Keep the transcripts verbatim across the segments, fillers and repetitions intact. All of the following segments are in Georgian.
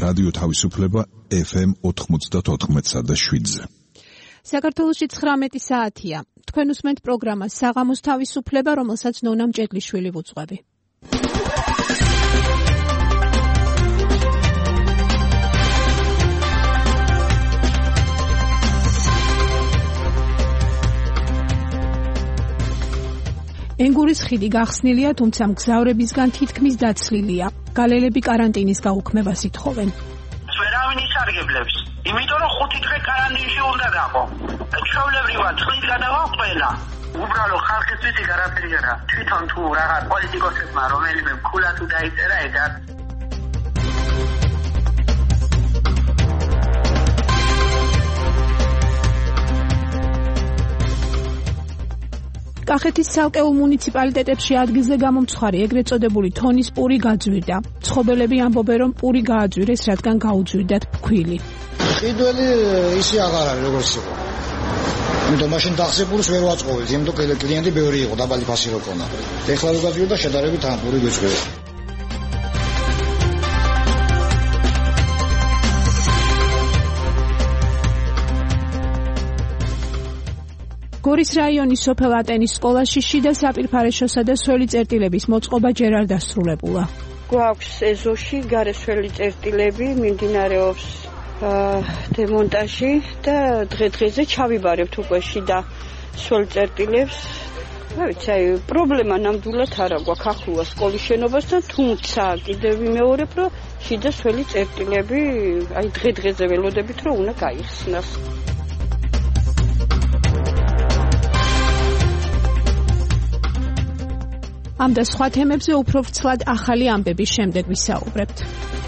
რადიო თავისუფლება ეფ ემ ოთხმოცდაოთხ და შვიდზე. საქართველოში ცხრამეტი საათია. თქვენ უსმენთ პროგრამას საღამოს თავისუფლება, რომელსაც ნონა მჭედლიშვილი ვუძღვები. ენგურის ხიდი გახსნილია, თუმცა მგზავრებისგან თითქმის დაცლილია. გალელები კარანტინის გაუქმებას ითხოვენ. ვერავინ ისარგებლებს, იმიტომ რომ ხუთი დღე კარანტინში უნდა გაყო. ჩვეულებრივად წყლით გადავაყოლა. უბრალო ხალხისთვის ის არაფერი არა. თვითონ თუ რაღაც პოლიტიკოსებმა რომელიმე ქულა თუ დაიწერა ეგ არ კახეთის ცალკეულ მუნიციპალიტეტებში ადგილზე გამომცხარი ეგრეთ წოდებული თონის პური გაძვირდა. მცხოვრებლები ამბობენ, რომ პური გააძვირეს, რადგან გაუძვირდათ ფქვილი. ხიდველი ისე აღარ არის როგორც იყო. იმიტომ მაშინ დახსებულს ვერ ვაწყობთ, იმიტომ კლიენტი ბევრი იყო, დაბალი ფასი რო ქონა. ეხლა რო გაძვირდა შედარებით ამ პური გეწვევა. გორის რაიონის სოფელ ატენის სკოლაში შიდა საპირფარეშოსა და სველი წერტილების მოწყობა ჯერ არ დასრულებულა. გვაქვს ეზოში გარესველი წერტილები, მიმდინარეობს დემონტაჟი და დღე-დღეზე ჩავიბარებთ უკვე შიდა სველ წერტილებს. რა ვიცი, აი პრობლემა ნამდვილად არა გვაქვს ახლოა სკოლის შენობასთან, თუმცა კიდევ ვიმეორებ, რომ შიდა სველი წერტილები აი დღე-დღეზე ველოდებით, რომ უნდა გაიხსნას. ამ და სხვა თემებზე უფრო ვრცლად ახალი ამბების შემდეგ ვისაუბრებთ.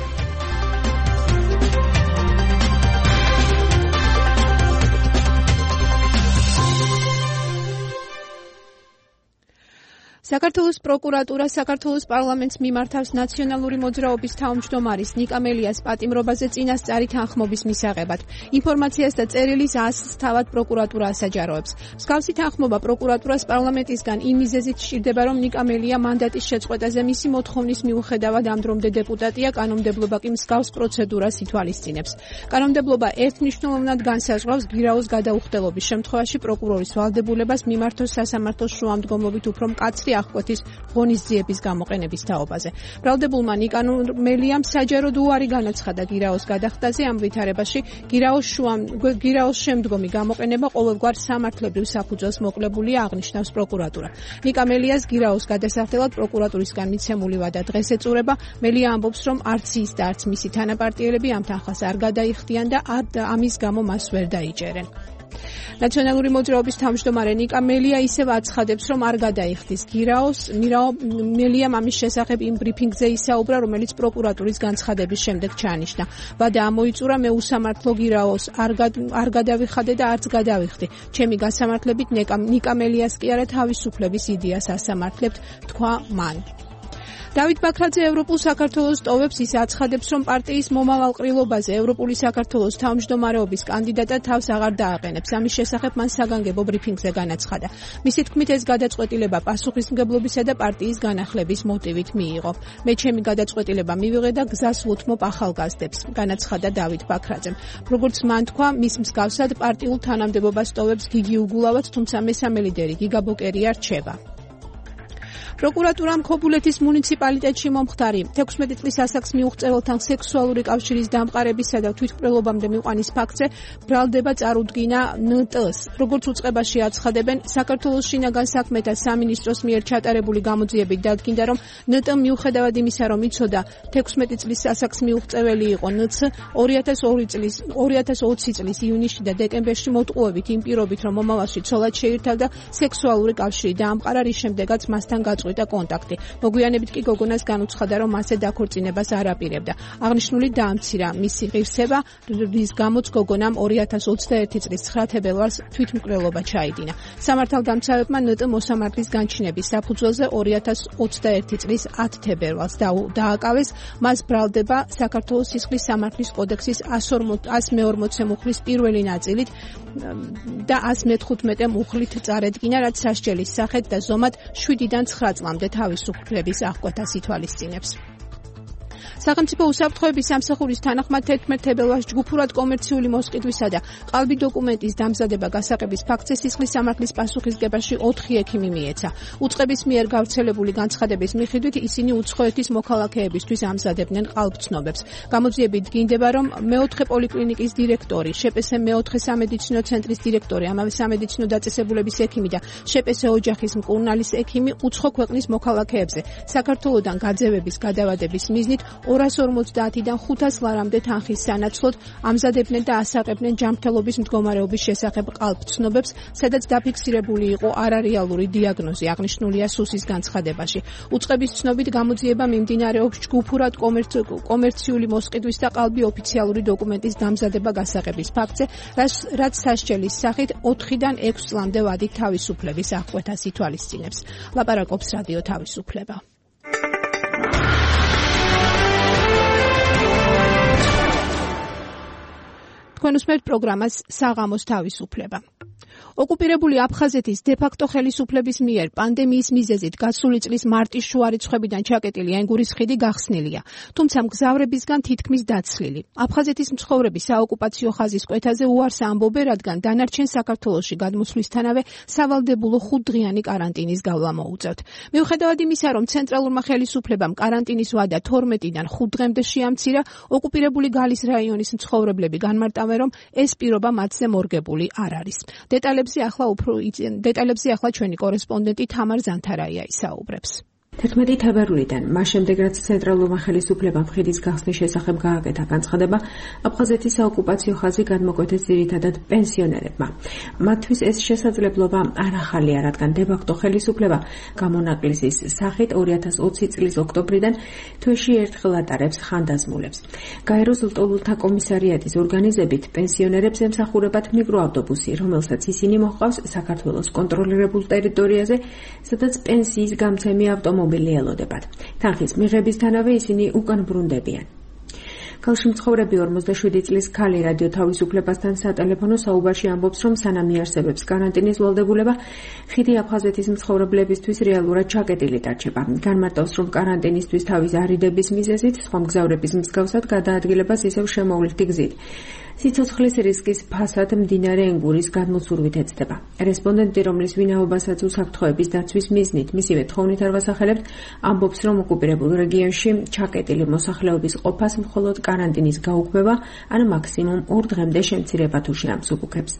საქართველოს პროკურატურა საქართველოს პარლამენტს მიმართავს ნაციონალური მოძრაობის თავმჯდომარის ნიკა მელიას პატიმრობაზე წინასწარი თანხმობის მისაღებად. ინფორმაციას და წერილის ასლს თავად პროკურატურა ასაჯაროებს. მსგავსი თანხმობა პროკურატურას პარლამენტისგან იმ მიზეზით სჭირდება, რომ ნიკა მელია მანდატის შეწყვეტაზე მისი მოთხოვნის მიუხედავად ამ დრომდე დეპუტატია, კანონმდებლობა კი მსგავს პროცედურას ითვალისწინებს. კანონმდებლობა ერთმნიშვნელოვნად განსაზღვრავს გირაოს გადაუხდელობის შემთხვევაში პროკურორის ვალდებულებას მიმართოს სასამართლოს შუამდგომლობით უფრო მკაცრი აღკვეთის ღონისძიების გამოყენების თაობაზე. ბრალდებულმა ნიკა მელიამ საჯაროდ უარი განაცხადა გირაოს გადახდაზე. ამ ვითარებაში გირაოს შუამ გირაოს შემდგომი გამოყენება ყოველგვარ სამართლებრივ საფუძველს მოკლებულია, აღნიშნავს პროკურატურა. ნიკა მელიას გირაოს გადასახდელად პროკურატურისგან მიცემული ვადა დღეს ეწურება. მელია ამბობს, რომ არც ის და არც მისი თანაპარტიელები ამ თანხას არ გადაიხდიან და ამის გამო მას ვერ დაიჭერენ. ნაციონალური მოძრაობის თავმჯდომარე ნიკა მელია ისევ აცხადებს, რომ არ გადაიხდის გირაოს. მელიამ ამის შესახებ იმ ბრიფინგზე ისაუბრა, რომელიც პროკურატურის განცხადების შემდეგ ჩაანიშნა. ვადა ამოიწურა, მე უსამართლო გირაოს არ გადავიხადე და არც გადავიხდი. ჩემი გასამართლებით ნიკა მელიას კი არა თავისუფლების იდეას ასამართლებთ, თქვა მან. დავით ბაქრაძე ევროპულ საქართველოს ტოვებს. ის აცხადებს, რომ პარტიის მომავალ ყრილობაზე ევროპული საქართველოს თავმჯდომარეობის კანდიდატად თავს აღარ დააყენებს. ამის შესახებ მან საგანგებო ბრიფინგზე განაცხადა. მისი თქმით, ეს გადაწყვეტილება პასუხისმგებლობისა და პარტიის განახლების მოტივით მიიღო. მე ჩემი გადაწყვეტილება მივიღე და გზას ვუთმობ ახალგაზრდებს, განაცხადა დავით ბაქრაძემ. როგორც მან თქვა, მის მსგავსად პარტიულ თანამდებობას ტოვებს გიგი უგულავაც, თუმცა მესამე ლიდერი გიგა ბოკერია რჩება. პროკურატურამ ქობულეთის მუნიციპალიტეტში მომხდარი თექვსმეტი წლის ასაკს მიუღწეველთან სექსუალური კავშირის დამყარებისა და თვითმკვლელობამდე მიყვანის ფაქტზე ბრალდება წარუდგინა ენ ტე ს. როგორც უწყებაში აცხადებენ, საქართველოს შინაგან საქმეთა სამინისტროს მიერ ჩატარებული გამოძიებით დადგინდა, რომ ენ ტე მიუხედავად იმისა, რომ იცოდა თექვსმეტი წლის ასაკს მიუღწეველი იყო ენ ცე, ორი ათას ოცი წლის ივნისში და დეკემბერში მოტყუებით იმ პირობით, რომ მომავალში ცოლად შეირთავდა, სექსუალური კავშირი დაამყარა, რის შემდეგაც მასთან გაწყვეტა კონტაქტი. მოგვიანებით კი გოგონას განუცხადა, რომ მასზე დაქორწინებას არ აპირებდა. აღნიშნული დაამცირა მისი ღირსება, რის გამოც გოგონამ ორი ათას ოცდაერთი წლის ცხრა თებერვალს თვითმკვლელობა ჩაიდინა. სამართალდამცავებმა ენ ტე მოსამართლის განჩინების საფუძველზე ორი ათას ოცდაერთი წლის ათ თებერვალს დააკავეს. მას ბრალდება საქართველოს სისხლის სამართლის კოდექსის ას მეორმოცე მუხლის პირველი ნაწილით და ას მეთხუთმეტე მუხლით წარედგინა, რაც სასჯელის სახით და ზომად შვიდიდან ცხრა წლამდე თავისუფლების აღკვეთას ითვალისწინებს. სახელმწიფო უსაფრთხოების სამსახურის თანახმად თერთმეტ თებერვალს ჯგუფურად კომერციული მოსყიდვისა და ყალბი დოკუმენტის დამზადება გასაღების ფაქტზე სისხლის სამართლის პასუხისგებაში ოთხი ექიმი მიეცა. უწყების მიერ გავრცელებული განცხადების მიხედვით ისინი უცხოეთის მოქალაქეებისთვის ამზადებდნენ ყალბცნობებს. გამოძიებით დგინდება, რომ მეოთხე პოლიკლინიკის დირექტორი, შპს მეოთხე სამედიცინო ცენტრის დირექტორი, ამავე სამედიცინო დაწესებულების ექიმი და შპს ოჯახის მკურნალის ექიმი უცხო ქვეყნის მოქალაქეებზე საქართველოდან გაძევების გადავადების მიზნით ორას ორმოცდაათიდან ხუთას ლარამდე თანხის სანაცვლოდ ამზადებდნენ და ასაყებდნენ ჯანმრთელობის მდგომარეობის შესახებ ყალბცნობებს, სადაც დაფიქსირებული იყო არარეალური დიაგნოზი, აღნიშნულია სუსის განცხადებაში. უწყების ცნობით გამოძიება მიმდინარეობს ჯგუფურად კომერციული მოსყიდვის და ყალბი ოფიციალური დოკუმენტის დამზადება გასაღების ფაქტზე, რაც სასჯელის სახით ოთხიდან ექვს წლამდე ვადით თავისუფლების აღკვეთას ითვალისწინებს. ლაპარაკობს რადიო თავისუფლება. თქვენ უსმენთ პროგრამას საღამოს თავისუფლება. ოკუპირებული აფხაზეთის დე-ფაქტო ხელისუფლების მიერ პანდემიის მიზეზით გასული წლის მარტის შუა რიცხვებიდან ჩაკეტილი ენგურის ხიდი გახსნილია, თუმცა მგზავრებისგან თითქმის დაცლილი. აფხაზეთის მცხოვრები საოკუპაციო ხაზის კვეთაზე უარს ამბობენ, რადგან დანარჩენ საქართველოში გადმოსვლისთანავე სავალდებულო ხუთდღიანი კარანტინის გავლა მოუწევთ. მიუხედავად იმისა, რომ ცენტრალურმა ხელისუფლებამ კარანტინის ვადა თორმეტიდან ხუთ დღემდე შეამცირა, ოკუპირებული გალის რაიონის მცხოვრებლები განმარტავენ, რომ ეს პირობა მათზე მორგებული არ არის. დეტალებზე ახლა უფრო დეტალებზე ახლა ჩვენი კორესპონდენტი თამარ ზანთარაია ისაუბრებს. თერთმეტი თებერვლიდან, მას შემდეგ რაც ცენტრალურმა ხელისუფლებამ ხიდის გახსნის შესახებ გააკეთა განცხადება, აფხაზეთის საოკუპაციო ხაზი გადმოკვეთეს ძირითადად პენსიონერებმა. მათთვის ეს შესაძლებლობა არ ახალია, რადგან დე-ფაქტო ხელისუფლება გამონაკლისის სახით ორი ათას ოცი წლის ოქტომბრიდან თვეში ერთხელ ატარებს ხანდაზმულებს. გაეროს ლტოლვილთა კომისარიატის ორგანიზებით პენსიონერებს ემსახურებათ მიკროავტობუსი, რომელსაც ისინი მოჰყავს საქართველოს კონტროლირებულ ტერიტორიაზე, სადაც პენსიის გამცემი ავტომობილი ელოდებათ. თანხის მიღებისთანავე ისინი უკან ბრუნდებიან. ქალში მცხოვრები ორმოცდაშვიდი წლის ქალი რადიო თავისუფლებასთან სატელეფონო საუბარში ამბობს, რომ სანამ იარსებებს კარანტინის ვალდებულება, ხიდი აფხაზეთის მცხოვრებლებისთვის რეალურად ჩაკეტილი დარჩება. განმარტავს, რომ კარანტინისთვის თავის არიდების მიზეზით სხვა მგზავრების მსგავსად გადაადგილებას ისევ შემოვლითი გზით. სიცოცხლის რისკის ფასად მდინარე ენგურის გადმოცურვით ეცდება. რესპონდენტი, რომლის ვინაობასაც უსაფრთხოების დაცვის მიზნით მისივე თხოვნით არ ვასახელებთ, ამბობს, რომ ოკუპირებულ რეგიონში ჩაკეტილი მოსახლეობის ყოფას მხოლოდ კარანტინის გაუქმება ან მაქსიმუმ ორ დღემდე შემცირება თუ შეამსუბუქებს.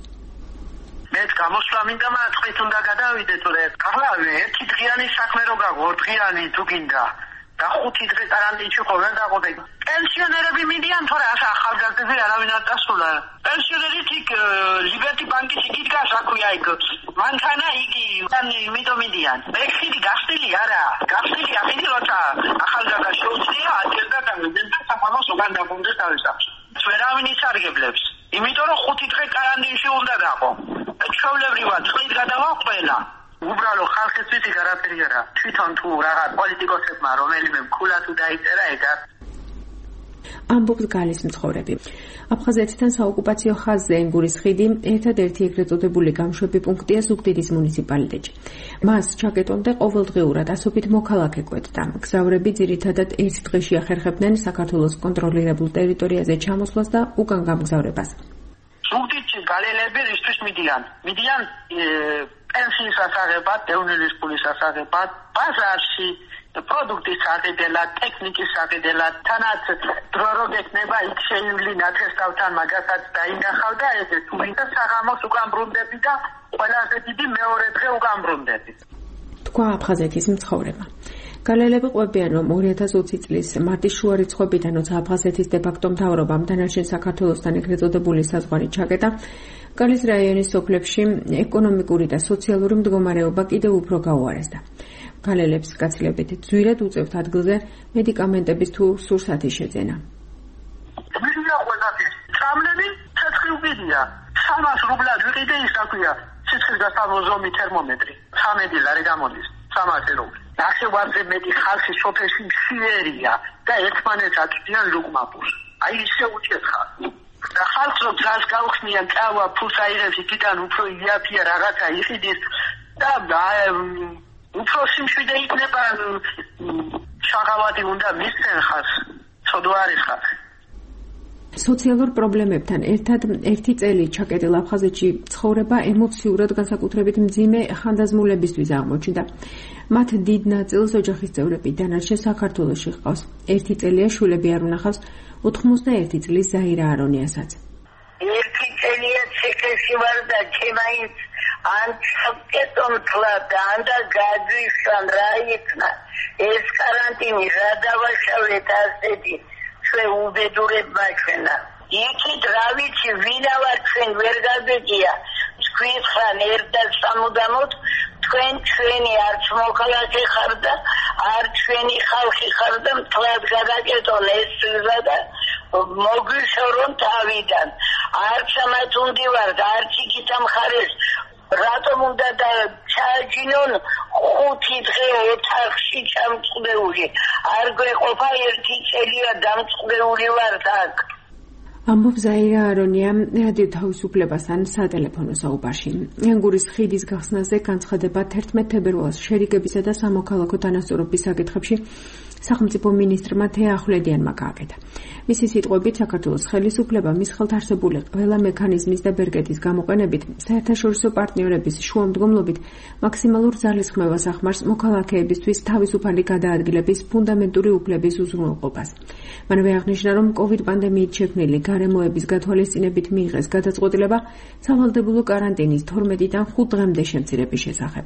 მეც გამოსვლა მინდა, მაგრამ თქვით უნდა გადავიდე, თორე ახლა ერთი დღიანი საქმე რო გაგვო, ორ დღიანი თუ გინდა და ხუთი დღე კარანტინში ხოვენ დაყოდი. პენსიონერები მიდიან, თორე ახლა ახალგაზრდები არავინ არ დასულა. პენსიონერი თიქ ლიბერტი ბანკის იქით გას, აქვია იქ. მანქანა იგი, იმიტომ მიდიან. ეს ხიდი გახსნილი არა, გახსნილი ახლა როცა ახალგაზრდა შეუძლია აჯერდა გამიძენ და საფამოს უკან დაბრუნდეს თავის სახლში. ვერავინ ისარგებლებს, იმიტომ რომ ხუთი დღე კარანტინში უნდა დაყო. ჩვეულებრივად წყლით გადავა ყველა. უბრალო ხალხის ვიცი გარაფერი არა. თვითონ თუ რაღაც პოლიტიკოსებმა რომელიმე მკულა თუ დაიწერა ეგა. ამბობს გალის მცხოვრები. აფხაზეთთან საოკუპაციო ხაზზე ენგურის ხიდი ერთადერთი ეგრეთ წოდებული გამშვები პუნქტია ზუგდიდის მუნიციპალიტეტში. მას ჩაკეტვამდე ყოველდღიურად ასობით მოქალაქე კვეთდა. მგზავრები ძირითადად ერთ დღეში ახერხებდნენ საქართველოს კონტროლირებულ ტერიტორიაზე ჩამოსვლას და უკან გამგზავრებას. ზუგდიდში გალელები რისთვის მიდიან? მიდიან პენსიის ასაღებად, დევნილის ფულის ასაღებად, ბაზარში პროდუქტის აღებელად, ტექნიკის აღებელად, თანაც დრო რო გექნება იქ შეივლინა თესავთან მაგასაც დაინახავ და ეს თუ ვინდა საღამოს უკან ბრუნდები და ყველაზე დიდი მეორე დღე უკან ბრუნდები. თქვა აფხაზეთის მცხოვრებმა. გალელები ყვებიან, რომ ორი ათას ოცი წლის მარტის შუა რიცხვებიდან, როცა აფხაზეთის დე-ფაქტო მთავრობამ დანარჩენ საქართველოსთან ეგრეთ წოდებული საზღვარი ჩაკეტა, გალის რაიონის სოფლებში ეკონომიკური და სოციალური მდგომარეობა კიდევ უფრო გაუარესდა. გალელებს გაცილებით ძვირად უწევთ ადგილზე მედიკამენტების თუ სურსათის შეძენა. მიზია ყველაფერი. წამლები ცეცხლი უკიდია. სამას რუბლად ვიყიდე ის აქვია. სიცხის გასავლოზომი თერმომეტრი. სამედი ლარი გამოდის. სამასი რუბლი. ნახევარზე მეტი ხალხი სოფელში მშიერია და ერთმანეთს აწვდიან ლუკმაპურს. აი ისე უჭერხა. და ხალხს რო გზას გაუხსნიან, წავა ფულს აიღებს იქიდან უფრო იაფია რაღაცა იყიდის და უფრო სიმშვიდე იქნება შაღავადი უნდა მისცენ ხალხს ხოდო არის ხარ სოციალურ პრობლემებთან ერთად ერთი წელი ჩაკეტილ აფხაზეთში ცხოვრება ემოციურად განსაკუთრებით მძიმე ხანდაზმულებისთვის აღმოჩნდა. მათ დიდ ნაწილს ოჯახის წევრები დანარჩენ საქართველოში ჰყავს. ერთი წელია შვილები არ უნახავს ოთხმოცდაერთი წლის ზაირა არონიასაც. ერთი წელია ციხეში ვარ და ჩემაინც ან ჩაკეტონ თლადა ან და გაძვისან რა იქნა ეს კარანტინი რა დავაშავეთ ასეთი უბედურებმა ჩვენა. იქით რა ვიცი ვინა ვარ ჩვენ ვერ გაგეგია თქვენ ხან ერთა სამუდამოდ თქვენ ჩვენი არც მოქალაქე ხარ და არც ჩვენი ხალხი ხარ და მთლად გადაკეტონ ეს სიზა და მოგვიშორონ თავიდან არც ამათ უნდი ვარ არც იქით ამხარეს რატომ უნდა და ჩააჯინონ ხუთი დღე ოთახში ჩამწყდეული არ გვეყოფა ერთი წელია დამწყდეული ვარ აქ ამბობს ზაირა არონია რადიო თავისუფლებასთან სატელეფონო საუბარში. ენგურის ხიდის გახსნაზე განცხადება თერთმეტ თებერვალს შერიგებისა და სამოქალაქო დანასწორობის საკითხებში სახელმწიფო მინისტრმა თეა ახვლედიანმა გააკეთა. მისი სიტყვებით საქართველოს ხელისუფლება მის ხელთ არსებული ყველა მექანიზმის და ბერგეთის გამოყენებით საერთაშორისო პარტნიორების შუამდგომლობით მაქსიმალურ ძალისხმევას ახმარს მოქალაქეებისთვის თავისუფალი გადაადგილების ფუნდამენტური უფლების უზრუნველყოფას. მანვე აღნიშნა, რომ კოვიდ პანდემიით შექმნილი გარემოების გათვალისწინებით მიიღეს გადაწყვეტილება სავალდებულო კარანტინის თორმეტიდან ხუთ დღემდე შემცირების შესახებ.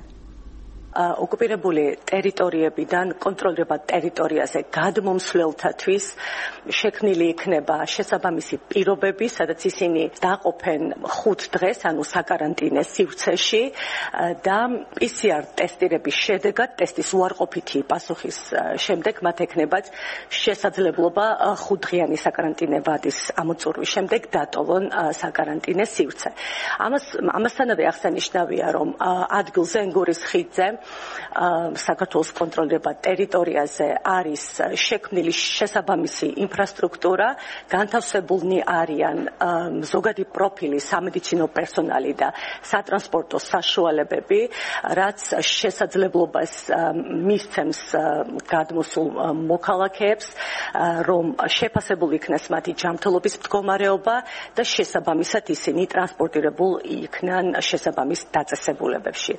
ოკუპირებული ტერიტორიებიდან კონტროლირებად ტერიტორიაზე გადმომსვლელთათვის შექმნილი იქნება შესაბამისი პირობები, სადაც ისინი დაყოფენ ხუთ დღეს, ანუ საკარანტინე სივრცეში და პი სი არ ტესტირების შედეგად, ტესტის უარყოფითი პასუხის შემდეგ მათ ექნებათ შესაძლებლობა ხუთდღიანი საკარანტინე ვადის ამოწურვის შემდეგ დატოვონ საკარანტინე სივრცე. ამას ამასთანავე აღსანიშნავია, რომ ადგილზე ენგურის ხიდზე საქართველოს კონტროლირებად ტერიტორიაზე არის შექმნილი შესაბამისი ინფრასტრუქტურა, განთავსებულნი არიან ზოგადი პროფილი სამედიცინო პერსონალი და სატრანსპორტო საშუალებები, რაც შესაძლებლობას მისცემს გადმოსულ მოქალაქეებს, რომ შეფასებული იქნას მათი ჯანმრთელობის მდგომარეობა და შესაბამისად ისინი ტრანსპორტირებულ იქნან შესაბამის დაწესებულებებში.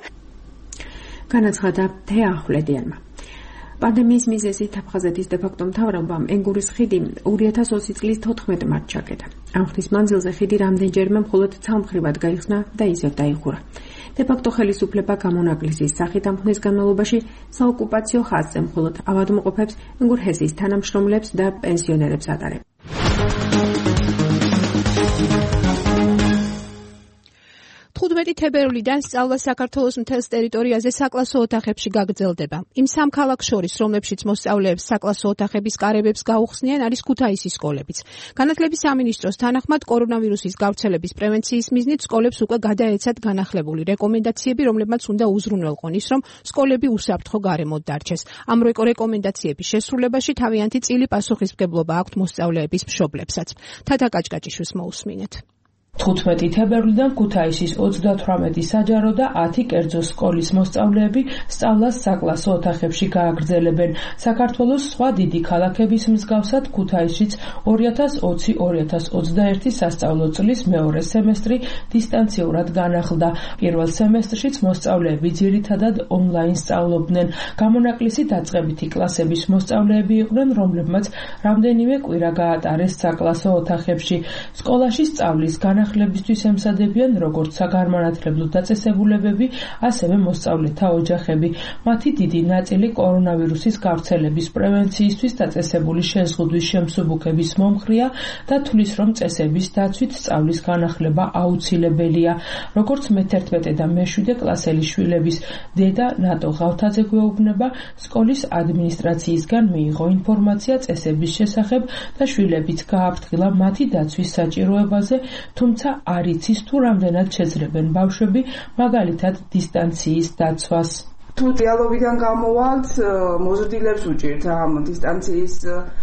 განაცხადა თეა ახვლედიანმა. პანდემიის მიზეზით აფხაზეთის დე-ფაქტო მთავრობამ ენგურის ხიდი ორი ათას ოცი წლის თოთხმეტ მარტს ჩაკეტა. ამ ხნის მანძილზე ხიდი რამდენჯერმე მხოლოდ ცალმხრივად გაიხსნა და ისევ დაიხურა. დე-ფაქტო ხელისუფლება გამონაკლისის სახით ამ ხნის განმავლობაში საოკუპაციო ხაზზე მხოლოდ ავადმყოფებს, ენგურ-ჰესის თანამშრომლებს და პენსიონერებს ატარებს. თხუთმეტი თებერვლიდან სწავლა საქართველოს მთელს ტერიტორიაზე საკლასო ოთახებში გაგრძელდება. იმ სამ ქალაქს შორის, რომლებშიც მოსწავლეებს საკლასო ოთახების კარებებს გაუხსნიან, არის ქუთაისის სკოლებიც. განათლების სამინისტროს თანახმად, კორონავირუსის გავრცელების პრევენციის მიზნით სკოლებს უკვე გადაეცათ განახლებული რეკომენდაციები, რომლებმაც უნდა უზრუნველყონ ის, რომ სკოლები უსაფრთხო გარემოდ დარჩეს. ამ რეკომენდაციების შესრულებაში თავიანთი წილი პასუხისმგებლობა აქვთ მოსწავლეების მშობლებსაც. თათა კაჭკაჭიშვილს მოусმინეთ. თხუთმეტი თებერვლიდან ქუთაისის ოცდათვრამეტი საჯარო და ათი კერძო სკოლის მოსწავლეები სწავლას საკლასო ოთახებში გააგრძელებენ. საქართველოს სხვა დიდი ქალაქების მსგავსად ქუთაისშიც ორი ათას ოცი ორი ათას ოცდაერთი სასწავლო წლის მეორე სემესტრი დისტანციურად განახლდა. პირველ სემესტრშიც მოსწავლეები ძირითადად ონლაინ სწავლობდნენ. გამონაკლისი დაწყებითი კლასების მოსწავლეები იყვნენ, რომლებმაც რამდენიმე კვირა გაატარეს საკლასო ოთახებში. სკოლაში სწავლის განახლება განახლებისთვის ემსადებიან როგორც საგანმანათლებლო დაწესებულებები, ასევე მოსწავლეთა ოჯახები. მათი დიდი ნაწილი კორონავირუსის გავრცელების პრევენციისთვის დაწესებული შეზღუდვის შემსუბუქების მომხრეა და თვლის, რომ წესების დაცვით სწავლის განახლება აუცილებელია. როგორც მეთერთმეტე და მეშვიდე კლასელი შვილების დედა ნატო ღავთაძე გვეუბნება, სკოლის ადმინისტრაციისგან მიიღო ინფორმაცია წესების შესახებ და შვილებიც გააფრთხილა მათი დაცვის საჭიროებაზე, თუმცა არ იცის თუ რამდენად შეძლებენ ბავშვები მაგალითად დისტანციის დაცვას. თუ დიალოგიდან გამოვალთ, მოზრდილებს უჭირთ ამ დისტანციის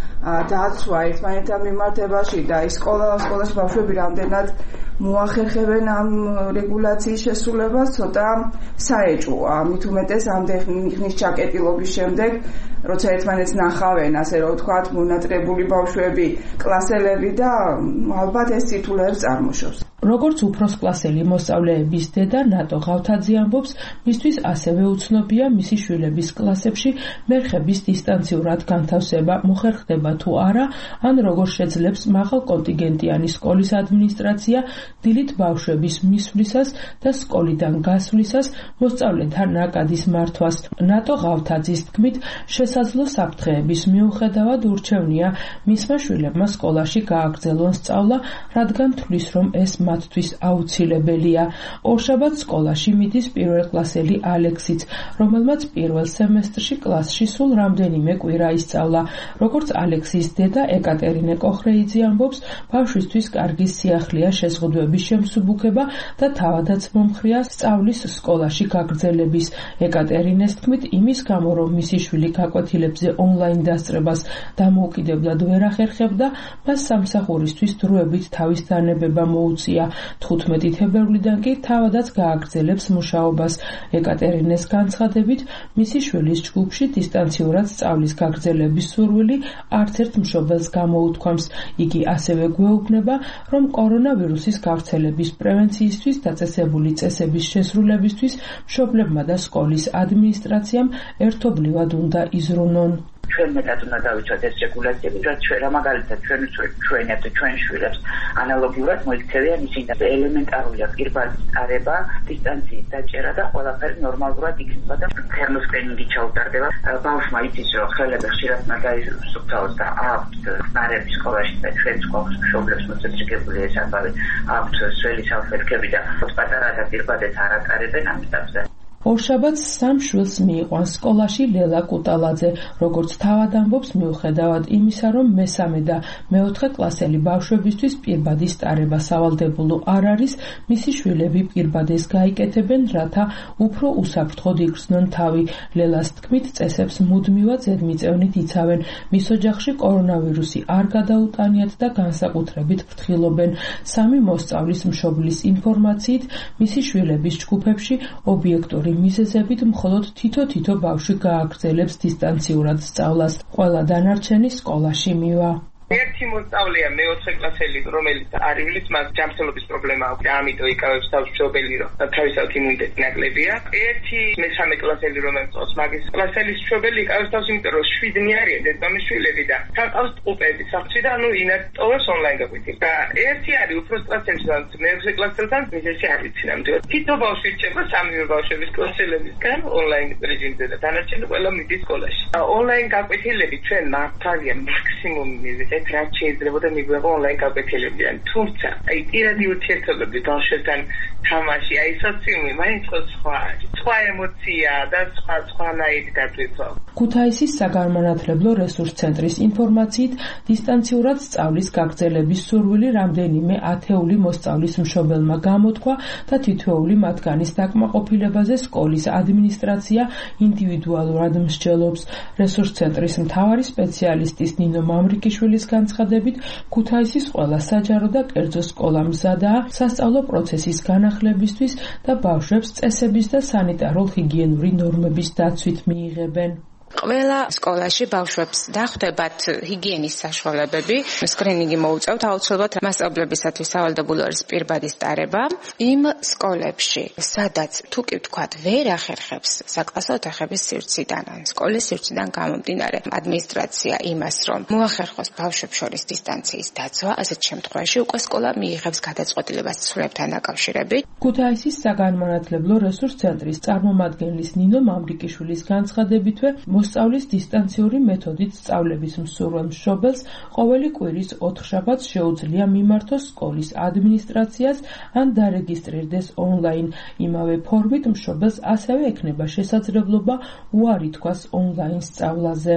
დაცვა ერთმანეთთან მიმართებაში და ის სკოლა სკოლაში ბავშვები რამდენად მოახერხებენ ამ რეგულაციის შესრულებას, ცოტა საეჭვოა. მით უმეტეს ამდენი ხნის ჩაკეტილობის შემდეგ, როცა ერთმანეთს ნახავენ, ასე რომ ვთქვათ, მონატრებული ბავშვები, კლასელები და ალბათ ეს სირთულეებს წარმოშობს. როგორც უფროსკლასელი მოსწავლეების დედა ნატო ღავთაძე ამბობს, მისთვის ასევე უცნობია მისი შვილების კლასებში მერხების დისტანციურად განთავსება მოხერხდება თუ არა, ან როგორ შეძლებს მაღალ კონტინგენტიანი სკოლის ადმინისტრაცია დილით ბავშვების მისვლისას და სკოლიდან გასვლისას მოსწავლეთა ნაკადის მართვას. ნატო ღავთაძის თქმით, შესაძლო საფრთხეების მიუხედავად ურჩევნია მისმა შვილებმა სკოლაში გააგრძელონ სწავლა, რადგან თვლის, რომ ეს მათთვის აუცილებელია. ორშაბათს სკოლაში მიდის პირველკლასელი ალექსიც, რომელმაც პირველ სემესტრში კლასში სულ რამდენიმე კვირა ისწავლა. როგორც ალექსის დედა ეკატერინე კოხრეიძე ამბობს, ბავშვისთვის კარგი სიახლეა შეზღუდვების შემსუბუქება და თავადაც მომხრია სწავლის სკოლაში გაგრძელების. ეკატერინეს თქმით, იმის გამო, რომ მისი შვილი გაკვეთილებზე ონლაინ დასწრებას დამოუკიდებლად ვერ ახერხებდა, მას სამსახურისთვის დროებით თავის დანებება მოუწია. თხუთმეტი თებერვლიდან კი თავადაც გააგრძელებს მუშაობას. ეკატერინეს განცხადებით, მისი შვილის ჯგუფში დისტანციურად სწავლის გაგრძელების სურვილი არც ერთ მშობელს გამოუთქვამს. იგი ასევე გვეუბნება, რომ კორონავირუსის გავრცელების პრევენციისთვის დაწესებული წესების შესრულებისთვის მშობლებმა და სკოლის ადმინისტრაციამ ერთობლივად უნდა იზრუნონ. ჩვენ მეტად უნდა დავიცვათ ეს რეგულაციები, რაც ჩვენ მაგალითად ჩვენ ჩვენებთ ჩვენ შვილებს ანალოგიურად მოიქცევიან ისინი და ელემენტარულია პირბადის წარება, დისტანციის დაჭერა და ყველაფერი ნორმალურად იქნება და თერმოსკრინინგი ჩაუტარდება. ბავშვმა იცის, რომ ხელები ხშირად უნდა გაისუფთავოს და აქვთ ნარები სკოლაში და ჩვენც გვაქვს მშობლებს მოწესრიგებული ეს ამბავი, აქვთ სველი საფერქები და პატარა და პირბადეს არ ატარებენ ამ ეტაპზე. ორშაბათს სამ შვილს მიიყვანს სკოლაში ლელა კუტალაძე, როგორც თავად ამბობს, მიუხედავად იმისა, რომ მესამე და მეოთხე კლასელი ბავშვებისთვის პირბადის ტარება სავალდებულო არ არის, მისი შვილები პირბადეს გაიკეთებენ, რათა უფრო უსაფრთხოდ იგრძნონ თავი. ლელას თქმით, წესებს მუდმივად ზედმიწევნით იცავენ, მის ოჯახში კორონავირუსი არ გადაუტანიათ და განსაკუთრებით ფრთხილობენ. სამი მოსწავლის მშობლის ინფორმაციით, მისი შვილების ჯგუფებში ობიექტური მიზეზებით მხოლოდ თითო-თითო ბავშვი გააგრძელებს დისტანციურად სწავლას. ყველა დანარჩენი სკოლაში მივა. ერთი მოსწავლეა მეოთხე კლასელი, რომელიც არ ივლის, მას ჯანმრთელობის პრობლემა აქვს, ამიტომ იკავებს თავს მშობელი, რომ თავისთავად იმუნიტეტი ნაკლებია. ერთი მესამე კლასელი, რომელიც წელს მაგის კლასელის მშობელი იკავებს თავს, იმიტომ რომ შვიდნი არიან დედმამის შვილები და თავს ტყუპები სახლში და ანუ ინატოვებს ონლაინ გაკვეთილს. და ერთი არის უფროს კლასელში, მეექვსე კლასელთან მიზეზი არ ვიცი ნამდვილად. თითო ბავშვი რჩება სამივე ბავშვების კლასელებისგან ონლაინ რეჟიმზე და დანარჩენი ყველა მიდის სკოლაში. ონლაინ გაკვეთილები ჩვენ მართალია მაქსიმუმი მიზეზი რაც შეიძლება და მიგვეღო ონლაინ გაკვეთილებიდან. თუმცა, აი პირადი ურთიერთობები ბავშვებთან თამაში, აი სოციუმი, მაინც სხვა, სხვა ემოცია და სხვა სხვანაირი დატვირთვა. ქუთაისის საგანმანათლებლო რესურს ცენტრის ინფორმაციით, დისტანციურად სწავლის გაგრძელების სურვილი რამდენიმე ათეული მოსწავლის მშობელმა გამოთქვა და თითოეული მათგანის დაკმაყოფილებაზე სკოლის ადმინისტრაცია ინდივიდუალურად მსჯელობს. რესურს ცენტრის მთავარი სპეციალისტის ნინო მამრიკიშვილის განცხადებით, ქუთაისის ყველა საჯარო და კერძო სკოლა მზადაა სასწავლო პროცესის განახლებისთვის და ბავშვებს წესების და სანიტარულ-ჰიგიენური ნორმების დაცვით მიიღებენ. ყველა სკოლაში ბავშვებს დახვდებათ ჰიგიენის საშუალებები, სკრინინგი მოუწევთ აუცილებლად მასწავლებისათვის სავალდებულო არის პირბადის ტარება. იმ სკოლებში, სადაც თუ კი ვთქვათ, ვერ ახერხებს საკლასო ოთახების სივრციდან, ან სკოლის სივრციდან გამომდინარე, ადმინისტრაცია იმას, რომ მოახერხოს ბავშვებს შორის დისტანციის დაცვა, ასეთ შემთხვევაში უკვე სკოლა მიიღებს გადაწყვეტილებას ცვლილებთან დაკავშირებით. ქუთაისის საგანმანათლებლო რესურს ცენტრის წარმომადგენლის ნინო მამრიკიშვილის განცხადებითვე მოსწავლის დისტანციური მეთოდით სწავლების მსურველ მშობელს ყოველი კვირის ოთხშაბათს შეუძლია მიმართოს სკოლის ადმინისტრაციას ან დარეგისტრირდეს ონლაინ. იმავე ფორმით მშობელს ასევე ექნება შესაძლებლობა უარი თქვას ონლაინ სწავლაზე.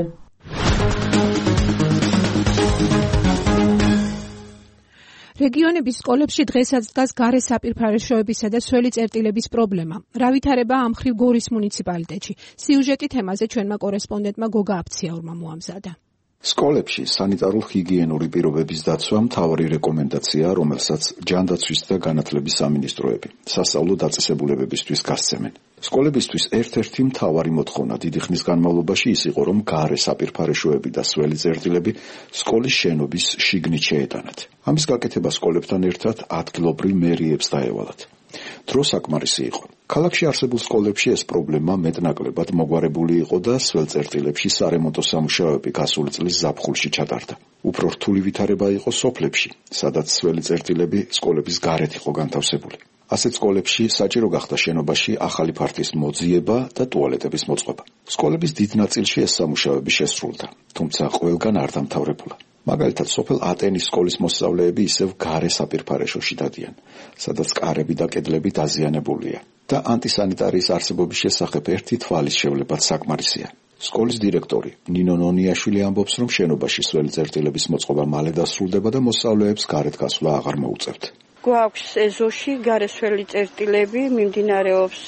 რეგიონების სკოლებში დღესაც დგას გარე საპირფარეშოებისა და სველი წერტილების პრობლემა. რა ვითარება ამ მხრივ გორის მუნიციპალიტეტში? სიუჟეტი თემაზე ჩვენმა კორესპონდენტმა გოგა აფციაურმა მოამზადა. სკოლებში სანიტარულ-ჰიგიენური პირობების დაცვა მთავარი რეკომენდაციაა, რომელსაც ჯანდაცვის და განათლების სამინისტროები სასწავლო დაწესებულებებისთვის გასცემენ. სკოლებისთვის ერთ-ერთი მთავარი მოთხოვნა დიდი ხნის განმავლობაში ის იყო, რომ გარე საპირფარეშოები და სველი წერტილები სკოლის შენობის შიგნით შეეტანათ. ამის გაკეთება სკოლებთან ერთად ადგილობრივ მერიებს დაევალათ. დრო საკმარისი იყო. ქალაქში არსებულ სკოლებში ეს პრობლემა მეტნაკლებად მოგვარებული იყო და სველ წერტილებში სარემონტო სამუშაოები გასული წლის ზაფხულში ჩატარდა. უფრო რთული ვითარება იყო სოფლებში, სადაც სველი წერტილები სკოლების გარეთ იყო განთავსებული. ასეთ სკოლებში საჭირო გახდა შენობაში ახალი ფართის მოძიება და ტუალეტების მოწყობა. სკოლების დიდ ნაწილში ეს სამუშაოები შესრულდა, თუმცა ყველგან არ დამთავრებულა. მაგალითად, სოფელ ატენის სკოლის მოსწავლეები ისევ გარე საპირფარეშოში დადიან, სადაც კარები და კედლები დაზიანებულია და ანტისანიტარიის არსებობის შესახებ ერთი თვალის შევლებაც საკმარისია. სკოლის დირექტორი ნინო ნონიაშვილი ამბობს, რომ შენობაში სველი წერტილების მოწყობა მალე დასრულდება და მოსწავლეებს გარეთ გასვლა აღარ მოუწევთ. გვაქვს ეზოში გარე სველი წერტილები, მიმდინარეობს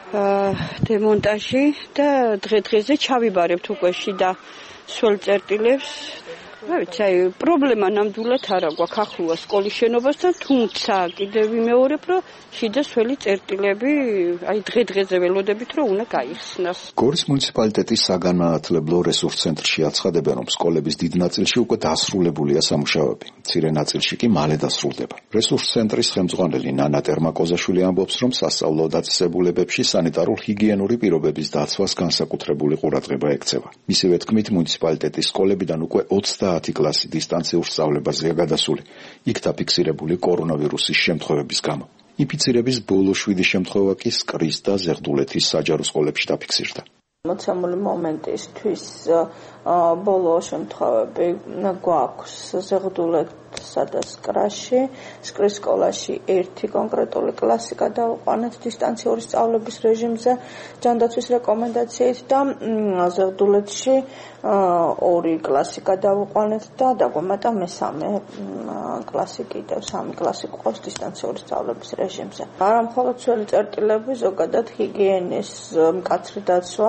დემონტაჟი და დღე-დღეზე ჩავიბარებთ უკვე შიდა სველ წერტილებს. რა ვიცი, აი პრობლემა ნამდვილად არ აქვს ახლოა სკოლის შენობასთან, თუმცა კიდევ ვიმეორებ, რომ შიდა სველი წერტილები აი დღე-დღეზე ველოდებით, რომ უნდა გაიხსნას. გორის მუნიციპალიტეტის საგანმანათლებლო რესურს ცენტრში აცხადებენ, რომ სკოლების დიდ ნაწილში უკვე დასრულებულია სამუშაოები, მცირე ნაწილში კი მალე დასრულდება. რესურს ცენტრის ხელმძღვანელი ნანა ტერმაკოზაშვილი ამბობს, რომ სასწავლო დაწესებულებებში სანიტარულ-ჰიგიენური პირობების დაცვას განსაკუთრებული ყურადღება ექცევა. მისივე თქმით, მუნიციპალიტეტის სკოლებიდან უკვე ოცდაათი კლასი დისტანციურ სწავლებაზეა გადასული, იქ დაფიქსირებული კორონავირუსის შემთხვევების გამო. ინფიცირების ბოლო შვიდი შემთხვევა კი სკრის და ზეღდულეთის საჯარო სკოლებში დაფიქსირდა. მოცემული მომენტისთვის ბოლო შემთხვევები გვაქვს ზეღდულეთსა და სკრაში. სკრის სკოლაში ერთი კონკრეტული კლასი გადავყვანეთ დისტანციური სწავლების რეჟიმზე ჯანდაცვის რეკომენდაციით და ზეღდულეთში ორი კლასი გადავყვანეთ და დაგვემატა მესამე კლასი კიდევ სამი კლასი გვყავს დისტანციური სწავლების რეჟიმზე. არა მხოლოდ სველი წერტილები, ზოგადად ჰიგიენის მკაცრი დაცვა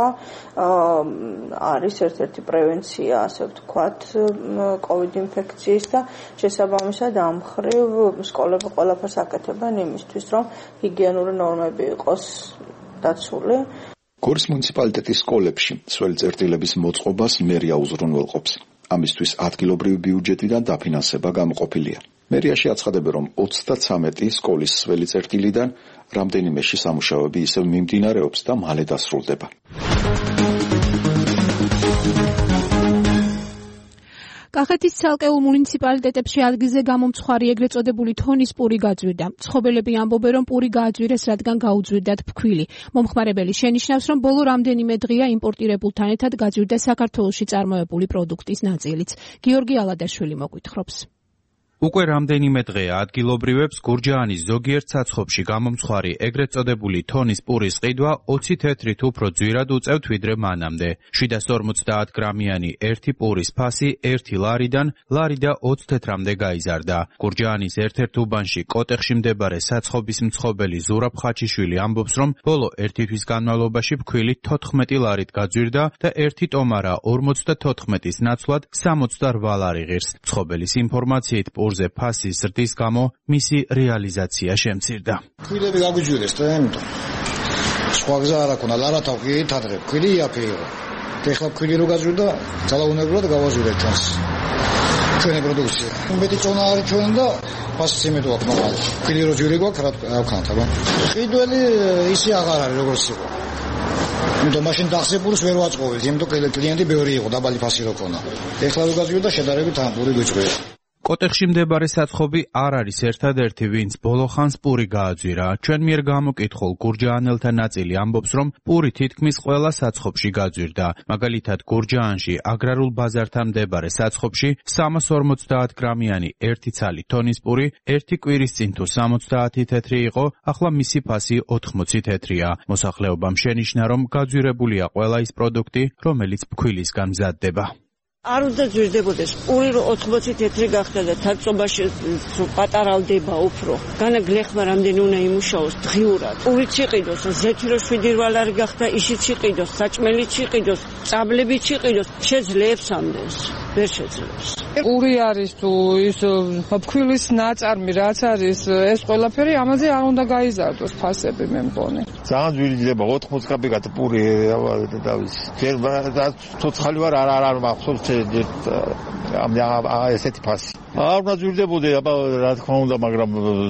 არის ერთ-ერთი პრევენცია, ასე ვთქვათ, კოვიდ ინფექციის და შესაბამისად ამ მხრივ სკოლები ყველაფერს აკეთებენ იმისთვის, რომ ჰიგიენური ნორმები იყოს დაცული. გორის მუნიციპალიტეტის სკოლებში სველი წერტილების მოწყობას მერია უზრუნველყოფს. ამისთვის ადგილობრივი ბიუჯეტიდან დაფინანსება გამოყოფილია. მერიაში აცხადებენ, რომ ოცდაცამეტი სკოლის სველი წერტილიდან რამდენიმეში სამუშაოები ისევ მიმდინარეობს და მალე დასრულდება. კახეთის ცალკეულ მუნიციპალიტეტებში ადგილზე გამომცხვარი ეგრეთ წოდებული თონის პური გაძვირდა. მცხოვრებლები ამბობენ, რომ პური გააძვირეს, რადგან გაუძვირდათ ფქვილი. მომხმარებელი შენიშნავს, რომ ბოლო რამდენიმე დღეა იმპორტირებულთან ერთად გაძვირდა საქართველოში წარმოებული პროდუქტის ნაწილიც. გიორგი ალადაშვილი მოგვითხრობს. უკვე რამდენიმე დღეა ადგილობრივებს გურჯაანის ზოგიერთ საცხობში გამომცხვარი ეგრეთ წოდებული თონის პურის ყიდვა ოცი თეთრით უფრო ძვირად უწევთ ვიდრე მანამდე. შვიდას ორმოცდაათ გრამიანი ერთი პურის ფასი ერთი ლარიდან ლარი და ოცი თეთრამდე გაიზარდა. გურჯაანის ერთ-ერთ უბანში კოტეხში მდებარე საცხობის მცხოველი ზურაბ ხაჩიშვილი ამბობს, რომ ბოლო ერთი თვის განმავლობაში ფქვილი თოთხმეტი ლარით გაძვირდა და ერთი ტომარა ორმოცდათოთხმეტის ნაცვლად სამოცდარვა ლარი ღირს. მცხოველის ინფორმაციით ზე ფასის ზრდის გამო მისი რეალიზაცია შემცირდა. ფქვილები გაგვიძვირეს და ამიტომ სხვა გზა არ აქვს, ლარათა ვყიდით ადრე, ფქვილი იაფი იყო. ეხლა ფქვილი რო გაძვირდა, ძალაუნებურად გავაზვირეთ ჩვენს ჩვენი პროდუქცია. მეტი წონა არის ჩვენ და ფასიც იმედო აქვს მაგალითად. ფქვილი რო ჯვირი გვაქვს, რა ვქნათ, აბა. ყიდველი ისე აღარ არის როგორც იყო. იმიტომ მაშინ დახსებულს ვერ ვაწყობთ, იმიტომ კლიენტი ბევრი იყო, დაბალი ფასი რო ქონა. ეხლა რო გაძვირდა, შედარებით ამ პური გვიჭრია. კოტეხში მდებარე საცხობი არ არის ერთადერთი, ვინც ბოლო ხანს პური გააძვირა. ჩვენ მიერ გამოკითხულ გურჯაანელთა ნაწილი ამბობს, რომ პური თითქმის ყველა საცხობში გაძვირდა. მაგალითად, გურჯაანში აგრარულ ბაზართან მდებარე საცხობში სამას ორმოცდაათ გრამიანი ერთი ცალი თონის პური ერთი კვირის წინ თუ სამოცდაათი თეთრი იყო, ახლა მისი ფასი ოთხმოცი თეთრია. მოსახლეობამ შენიშნა, რომ გაძვირებულია ყველა ის პროდუქტი, რომელიც ფქვილისგან მზადდება. არ უნდა ძვირდებოდეს. პური ოთხმოცი თეთრი გახდა და თაცობაში პატარალდება უფრო. განა გლეხმა რამდენი უნდა იმუშაოს დღიურად. პურიც იყიდოს, ზეთი რო შვიდირვალ არ გახდა, ისიც იყიდოს, საჭმელიც იყიდოს, წაბლებიც იყიდოს, შეძლებს ამდენს. ვერ შეძლებს. პური არის თუ ის ფქვილის ნაწარმი რაც არის, ეს ყველაფერი ამაზე არ უნდა გაიზარდოს ფასები მე მგონი. ძალიან ძვირიდება ოთხმოცი კაპიკად პური დავის. ჯერ ცოცხალი ვარ არ არ მახსოვს ამ ესეთი ფასი. არ უნდა ძვირდებოდი, აბა რა თქმა უნდა, მაგრამ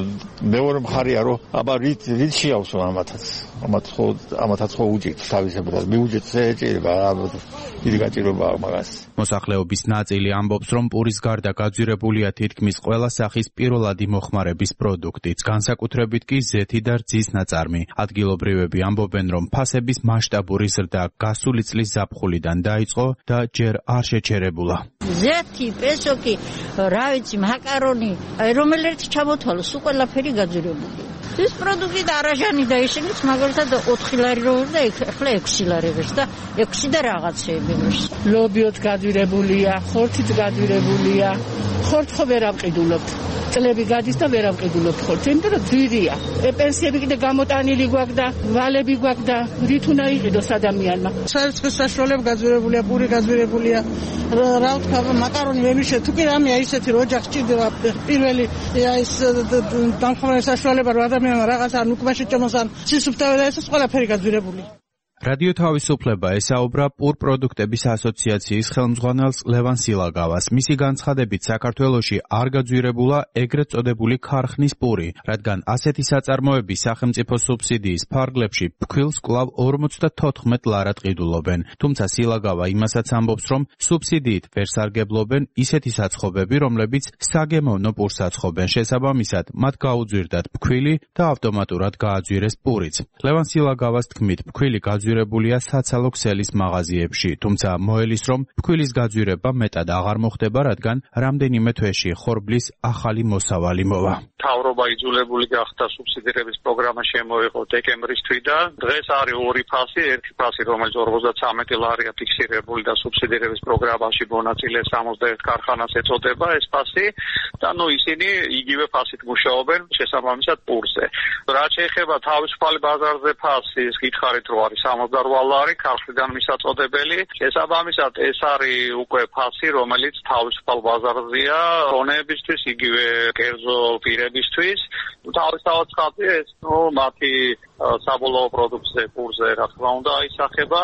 მეორე მხარეა რომ აბა რით რით შეავსო ამათაც. ამათ ხო ამათაც ხო უჭირთ თავისებურად. მიუჭირთ ეჭირება, დიდი გაჭირება მაგას. მოსახლეობის ნაწილი ამბობს, რომ პურის გარდა გაძვირებულია თითქმის ყველა სახის პირველადი მოხმარების პროდუქტიც, განსაკუთრებით კი ზეთი და რძის ნაწარმი. ადგილობრივები ამბობენ, რომ ფასების მასშტაბური ზრდა გასული წლის ზაფხულიდან დაიწყო და ჯერ არ შეჩერებულა. ზეთი, პესოკი, რა ვიცი, მაკარონი, რომელიც ჩამოთვალოს, ყველაფერი გაძვირებულია. ეს პროდუქტი და არაჟანი და ისინიც მაგალითად ოთხი ლარი რო და ახლა ექვსი ლარი ვერს და ექვსი და რაღაცეები ვერს. ლობიოთ გაძვირებულია, ხორცით გაძვირებულია. ხორც ხო ვერ ამყიდულობთ. წლები გადის და ვერ ამყიდულობთ ხორცს, იმიტომ რომ ძვირია. პენსიები კიდე გამოტანილი გვაქვს და ვალები გვაქვს და რით უნდა იყიდოს ადამიანმა. საერცხოს საშუალება გაძვირებულია, პური გაძვირებულია. რა ვთქვა, მაკარონი ვემიშე, თუ კი რამეა ისეთი რომ ოჯახს ჭირდება პირველი ეს დამხმარე საშუალება რომ ადამიანმა რაღაცა ან უკმაში ჭამოს ან სისუფთავე და ეს ყველაფერი გაძვირებულია. რადიო თავისუფლება ესაუბრა პურ პროდუქტების ასოციაციის ხელმძღვანელს ლევან სილაგავას. მისი განცხადებით, საქართველოში არ გაძვირებულა ეგრეთ წოდებული ქარხნის პური, რადგან ასეთი საწარმოები სახელმწიფო სუბსიდიის ფარგლებში ფქვილს კვლავ ორმოცდათოთხმეტ ლარად ყიდულობენ. თუმცა სილაგავა იმასაც ამბობს, რომ სუბსიდიით ვერ სარგებლობენ ისეთი საცხობები, რომლებიც საგემოვნო პურს აცხობენ. შესაბამისად, მათ გაუძვირდათ ფქვილი და ავტომატურად გააძვირეს პურიც. ლევან სილაგავას თქმით, ფქვილი გაძვირებულია საცალო ქსელის მაღაზიებში, თუმცა მოელის, რომ ფქვილის გაძვირება მეტად აღარ მოხდება, რადგან რამდენიმე თვეში ხორბლის ახალი მოსავალი მოვა. მთავრობა იძულებული გახდა სუბსიდირების პროგრამა შემოიღო დეკემბრის თვიდან. დღეს არის ორი ფასი, ერთი ფასი, რომელიც ორმოცდათვრამეტი ლარია ფიქსირებული და სუბსიდირების პროგრამაში მონაწილე სამოცდაერთ ქარხანას ეწოდება ეს ფასი და ნუ ისინი იგივე ფასით მუშაობენ შესაბამისად პურზე. რაც შეეხება თავისუფალი ბაზარზე ფასი, ის გითხარით რომ არის სამოცდაოთხ ლარი ქარხნიდან მისაწოდებელი. შესაბამისად ეს არის უკვე ფასი, რომელიც თავისუფალ ბაზარზეა ხონეებისთვის, იგივე კერძო პირებისთვის. თავისთავად ხალხი ეს ნუ მათი საბოლოო პროდუქტზე პურზე რა თქმა უნდა ისახება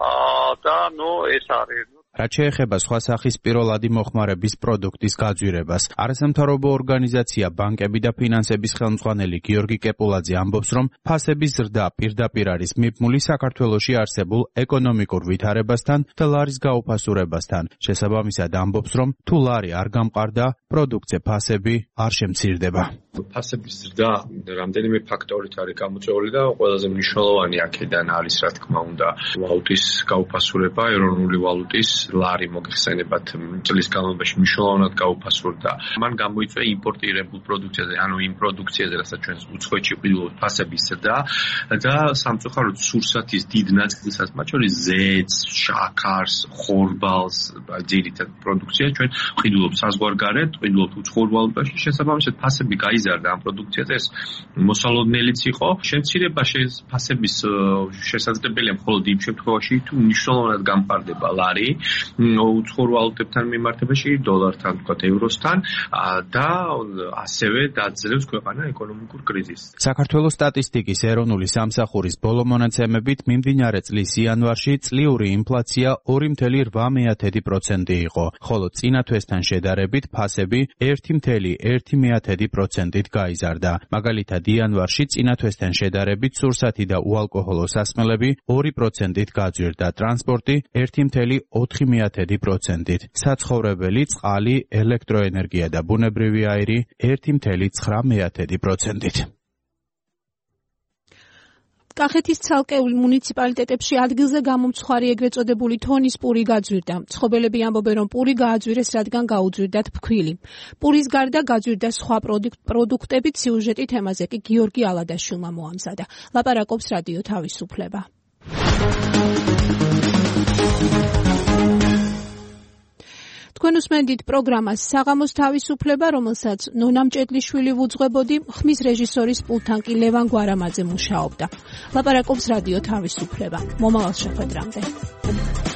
და ნუ ეს არის რაც შეეხება სხვა სახის პირველადი მოხმარების პროდუქტის გაძვირებას, არასამთავრობო ორგანიზაცია ბანკები და ფინანსების ხელმძღვანელი გიორგი კეპულაძე ამბობს, რომ ფასების ზრდა პირდაპირ არის მიბმული საქართველოში არსებულ ეკონომიკურ ვითარებასთან და ლარის გაუფასურებასთან. შესაბამისად ამბობს, რომ თუ ლარი არ გამყარდა, პროდუქტზე ფასები არ შემცირდება. ფასების ზრდა რამდენიმე ფაქტორით არის გამოწვეული და ყველაზე მნიშვნელოვანი აქედან არის, რა თქმა უნდა, ვალუტის გაუფასურება, ეროვნული ვალუტის ლარი მოგხსენებათ წლის განმავლობაში მნიშვნელოვნად გაუფასურდა. მან გამოიწვია იმპორტირებულ პროდუქციაზე, ანუ იმ პროდუქციაზე, რასაც ჩვენ უცხოეთში ყიდულობთ, ფასების ზრდა და სამწუხაროდ სურსათის დიდ ნაწილსაც, მათ შორის ზეთს, შაქარს, ხორბალს, ძირითად პროდუქციას ჩვენ ყიდულობთ საზღვარგარეთ, ყიდულობთ უცხოურ ვალუტაში, შესაბამისად ფასები გაიზარდა ამ პროდუქციაზე, ეს მოსალოდნელიც იყო. შემცირება ფასების შესაძლებელია მხოლოდ იმ შემთხვევაში, თუ მნიშვნელოვნად გამყარდება ლარი უცხოურ ვალუტებთან მიმართებაში, დოლართან, თქვათ, ევროსთან და ასევე დაძლევს ქვეყანა ეკონომიკურ კრიზისს. საქართველოს სტატისტიკის ეროვნული სამსახურის ბოლო მონაცემებით მიმდინარე წლის იანვარში წლიური ინფლაცია ორი ფاصლე რვა პროცენტი იყო, ხოლო წინა თვესთან შედარებით ფასები ერთი ფاصლე ერთი პროცენტით გაიზარდა. მაგალითად, იანვარში წინა თვესთან შედარებით სურსათი და უალკოჰოლო სასმელები ორი პროცენტით გაძვირდა, ტრანსპორტი ერთი ფاصლე ოთხი პროცენტით, საცხოვრებელი, წყალი, ელექტროენერგია და ბუნებრივი აირი ერთი ფاصლე ცხრა პროცენტით. კახეთის ცალკეულ მუნიციპალიტეტებში ადგილზე გამომცხვარი ეგრეთ წოდებული თონის პური გაძვირდა. მცხოვრებლები ამბობენ, რომ პური გააძვირეს, რადგან გაუძვირდათ ფქვილი. პურის გარდა გაძვირდა სხვა პროდუქტებით. სიუჟეტი თემაზე კი გიორგი ალადაშვილმა მოამზადა. ლაპარაკობს რადიო თავისუფლება. თქვენ უსმენთ პროგრამას საღამოს თავისუფლება, რომელსაც ნონა მჭედლიშვილი ვუძღვებოდი, ხმის რეჟისორის პულტთან კი ლევან გვარამაძე მუშაობდა. ლაპარაკობს რადიო თავისუფლება. მომავალ შეხვედრამდე.